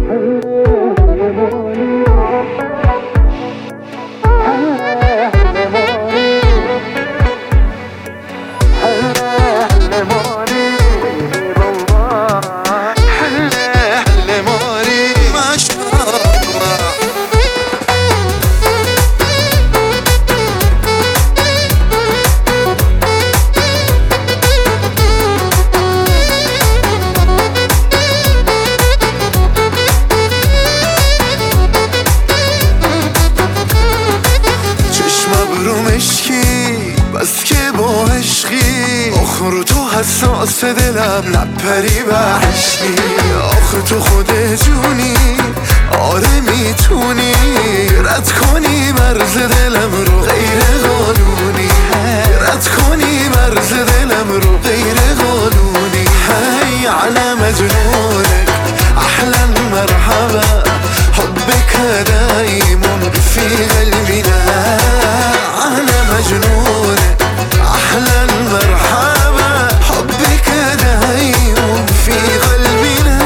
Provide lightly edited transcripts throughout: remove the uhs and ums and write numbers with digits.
بس که با عشقی آخر تو حساس دلم نپری وحشی. آخر تو خود جونی آره میتونی رد کنی مرز دلم رو غیر قانونی، رد کنی مرز دلم رو غیر قانونی. هی على مجنونك احلى مرحبا حبك دايم في قلبنا. على مجنونك احلى مرحبا حبك دايم في قلبنا.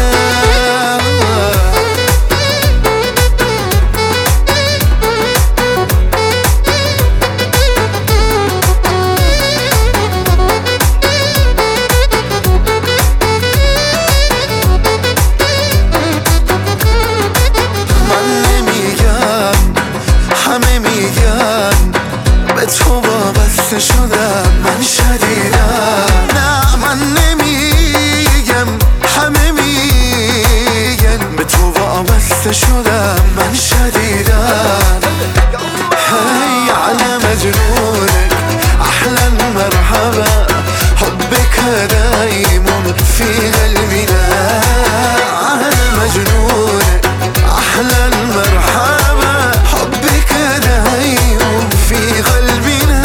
تو وابسته شدم من شدیدم، نه من نمیگم همه میگن به تو وابسته شدم من شدیدم. هی على مجنونك احلى مرحبا حبك دايم في قلبنا. على مجنونك احلى مرحبا حبك دايم في قلبنا.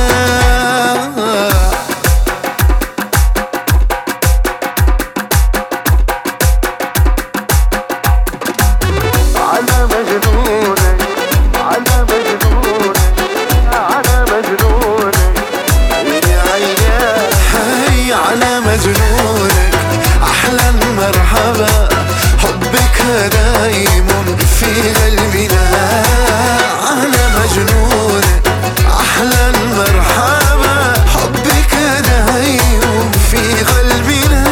على مجنونك على مجنونك على مجنونك عيني عيني. هي على مجنونك احلى مرحبا حبك دايم في قلبنا. على مجنونك احلى مرحبا حبك دايم في قلبنا.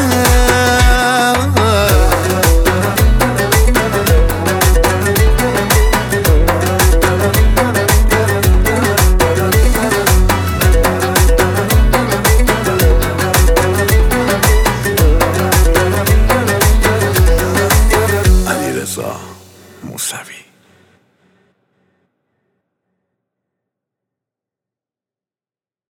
علیرضا موسوی.